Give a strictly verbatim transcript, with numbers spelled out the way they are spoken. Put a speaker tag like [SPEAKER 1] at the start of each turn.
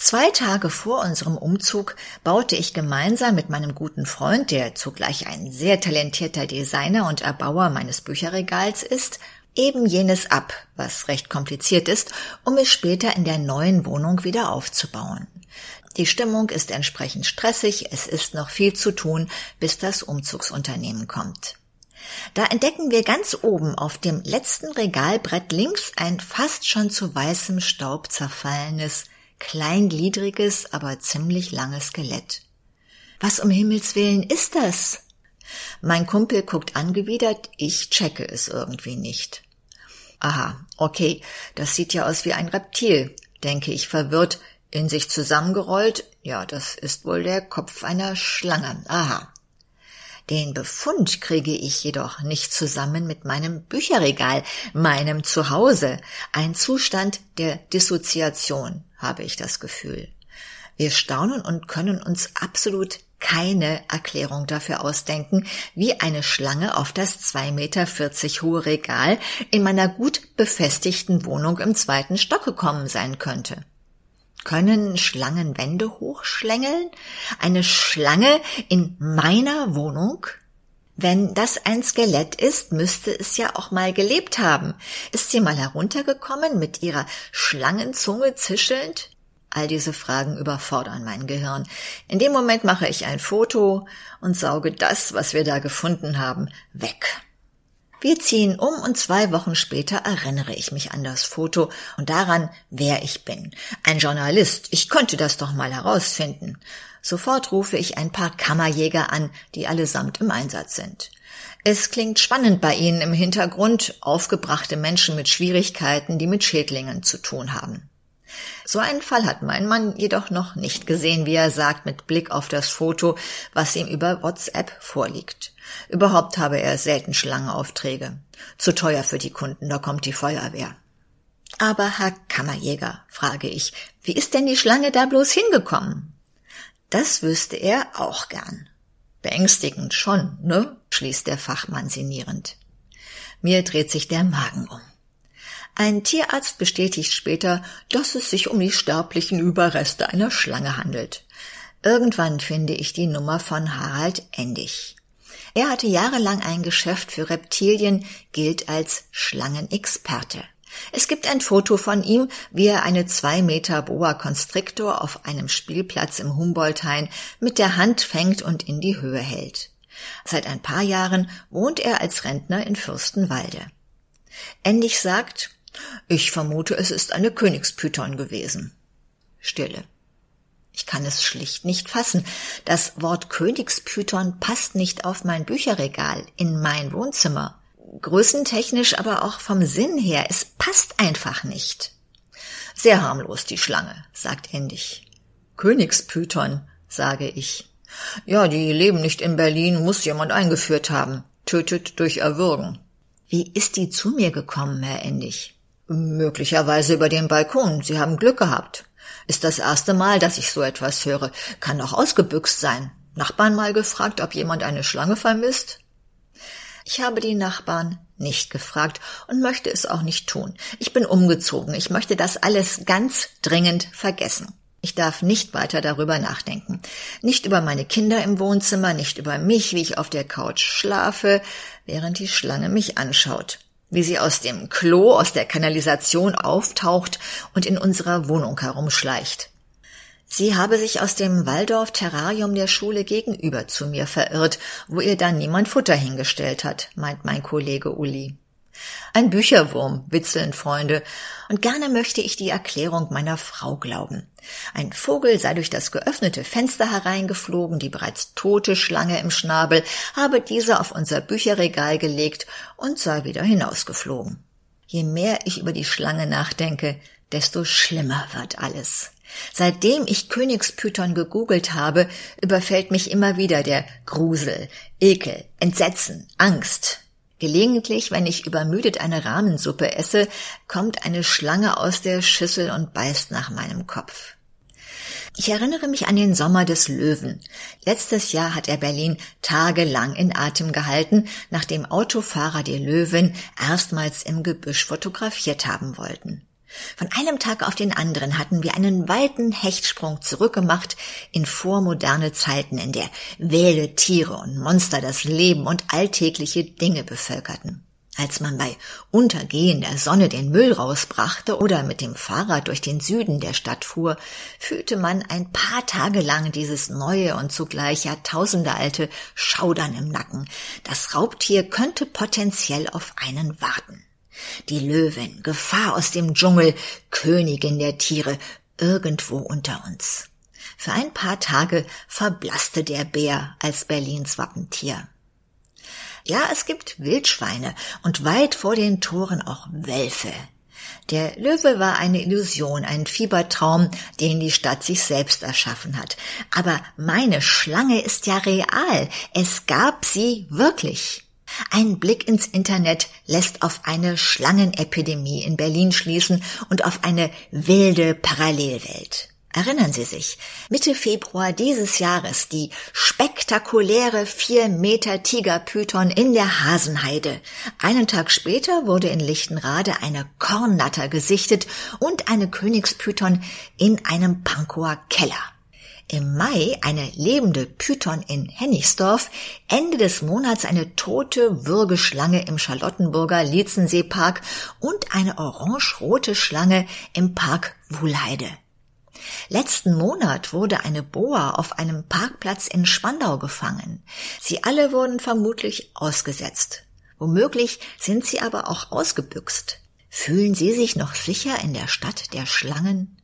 [SPEAKER 1] Zwei Tage vor unserem Umzug baute ich gemeinsam mit meinem guten Freund, der zugleich ein sehr talentierter Designer und Erbauer meines Bücherregals ist, eben jenes ab, was recht kompliziert ist, um es später in der neuen Wohnung wieder aufzubauen. Die Stimmung ist entsprechend stressig, es ist noch viel zu tun, bis das Umzugsunternehmen kommt. Da entdecken wir ganz oben auf dem letzten Regalbrett links ein fast schon zu weißem Staub zerfallenes, kleingliedriges, aber ziemlich langes Skelett. Was um Himmels Willen ist das? Mein Kumpel guckt angewidert, ich checke es irgendwie nicht. Aha, okay, das sieht ja aus wie ein Reptil, denke ich verwirrt, in sich zusammengerollt, ja, das ist wohl der Kopf einer Schlange, aha. Den Befund kriege ich jedoch nicht zusammen mit meinem Bücherregal, meinem Zuhause, ein Zustand der Dissoziation, habe ich das Gefühl. Wir staunen und können uns absolut keine Erklärung dafür ausdenken, wie eine Schlange auf das zwei Meter vierzig hohe Regal in meiner gut befestigten Wohnung im zweiten Stock gekommen sein könnte. Können Schlangen Wände hochschlängeln? Eine Schlange in meiner Wohnung? Wenn das ein Skelett ist, müsste es ja auch mal gelebt haben. Ist sie mal heruntergekommen, mit ihrer Schlangenzunge zischelnd? All diese Fragen überfordern mein Gehirn. In dem Moment mache ich ein Foto und sauge das, was wir da gefunden haben, weg. Wir ziehen um und zwei Wochen später erinnere ich mich an das Foto und daran, wer ich bin. Ein Journalist, ich könnte das doch mal herausfinden. Sofort rufe ich ein paar Kammerjäger an, die allesamt im Einsatz sind. Es klingt spannend bei ihnen im Hintergrund, aufgebrachte Menschen mit Schwierigkeiten, die mit Schädlingen zu tun haben. So einen Fall hat mein Mann jedoch noch nicht gesehen, wie er sagt, mit Blick auf das Foto, was ihm über WhatsApp vorliegt. Überhaupt habe er selten Schlangenaufträge. Zu teuer für die Kunden, da kommt die Feuerwehr. Aber Herr Kammerjäger, frage ich, wie ist denn die Schlange da bloß hingekommen? Das wüsste er auch gern. Beängstigend schon, ne? Schließt der Fachmann sinnierend. Mir dreht sich der Magen um. Ein Tierarzt bestätigt später, dass es sich um die sterblichen Überreste einer Schlange handelt. Irgendwann finde ich die Nummer von Harald Endig. Er hatte jahrelang ein Geschäft für Reptilien, gilt als Schlangenexperte. Es gibt ein Foto von ihm, wie er eine zwei Meter Boa Constrictor auf einem Spielplatz im Humboldthain mit der Hand fängt und in die Höhe hält. Seit ein paar Jahren wohnt er als Rentner in Fürstenwalde. Endig sagt, ich vermute, es ist eine Königspython gewesen. Stille. Ich kann es schlicht nicht fassen. Das Wort Königspython passt nicht auf mein Bücherregal, in mein Wohnzimmer. Größentechnisch, aber auch vom Sinn her, es passt einfach nicht. Sehr harmlos, die Schlange, sagt Endig. Königspython, sage ich. Ja, die leben nicht in Berlin, muss jemand eingeführt haben. Tötet durch Erwürgen. Wie ist die zu mir gekommen, Herr Endig? Möglicherweise über den Balkon. Sie haben Glück gehabt. Ist das erste Mal, dass ich so etwas höre. Kann auch ausgebüxt sein. Nachbarn mal gefragt, ob jemand eine Schlange vermisst? Ich habe die Nachbarn nicht gefragt und möchte es auch nicht tun. Ich bin umgezogen. Ich möchte das alles ganz dringend vergessen. Ich darf nicht weiter darüber nachdenken. Nicht über meine Kinder im Wohnzimmer, nicht über mich, wie ich auf der Couch schlafe, während die Schlange mich anschaut. Wie sie aus dem Klo, aus der Kanalisation auftaucht und in unserer Wohnung herumschleicht. Sie habe sich aus dem Waldorf-Terrarium der Schule gegenüber zu mir verirrt, wo ihr dann niemand Futter hingestellt hat, meint mein Kollege Uli. Ein Bücherwurm, witzeln Freunde, und gerne möchte ich die Erklärung meiner Frau glauben. Ein Vogel sei durch das geöffnete Fenster hereingeflogen, die bereits tote Schlange im Schnabel habe diese auf unser Bücherregal gelegt und sei wieder hinausgeflogen. Je mehr ich über die Schlange nachdenke, desto schlimmer wird alles. Seitdem ich Königspython gegoogelt habe, überfällt mich immer wieder der Grusel, Ekel, Entsetzen, Angst. Gelegentlich, wenn ich übermüdet eine Rahmensuppe esse, kommt eine Schlange aus der Schüssel und beißt nach meinem Kopf. Ich erinnere mich an den Sommer des Löwen. Letztes Jahr hat er Berlin tagelang in Atem gehalten, nachdem Autofahrer die Löwen erstmals im Gebüsch fotografiert haben wollten. Von einem Tag auf den anderen hatten wir einen weiten Hechtsprung zurückgemacht in vormoderne Zeiten, in der wilde Tiere und Monster das Leben und alltägliche Dinge bevölkerten. Als man bei Untergehen der Sonne den Müll rausbrachte oder mit dem Fahrrad durch den Süden der Stadt fuhr, fühlte man ein paar Tage lang dieses neue und zugleich jahrtausendealte Schaudern im Nacken. Das Raubtier könnte potenziell auf einen warten. Die Löwin, Gefahr aus dem Dschungel, Königin der Tiere, irgendwo unter uns. Für ein paar Tage verblasste der Bär als Berlins Wappentier. Ja, es gibt Wildschweine und weit vor den Toren auch Wölfe. Der Löwe war eine Illusion, ein Fiebertraum, den die Stadt sich selbst erschaffen hat. Aber meine Schlange ist ja real. Es gab sie wirklich. Ein Blick ins Internet lässt auf eine Schlangenepidemie in Berlin schließen und auf eine wilde Parallelwelt. Erinnern Sie sich, Mitte Februar dieses Jahres die spektakuläre vier Meter Tigerpython in der Hasenheide. Einen Tag später wurde in Lichtenrade eine Kornnatter gesichtet und eine Königspython in einem Pankower Keller. Im Mai eine lebende Python in Hennigsdorf, Ende des Monats eine tote Würgeschlange im Charlottenburger Lietzenseepark und eine orange-rote Schlange im Park Wuhlheide. Letzten Monat wurde eine Boa auf einem Parkplatz in Spandau gefangen. Sie alle wurden vermutlich ausgesetzt. Womöglich sind sie aber auch ausgebüxt. Fühlen Sie sich noch sicher in der Stadt der Schlangen?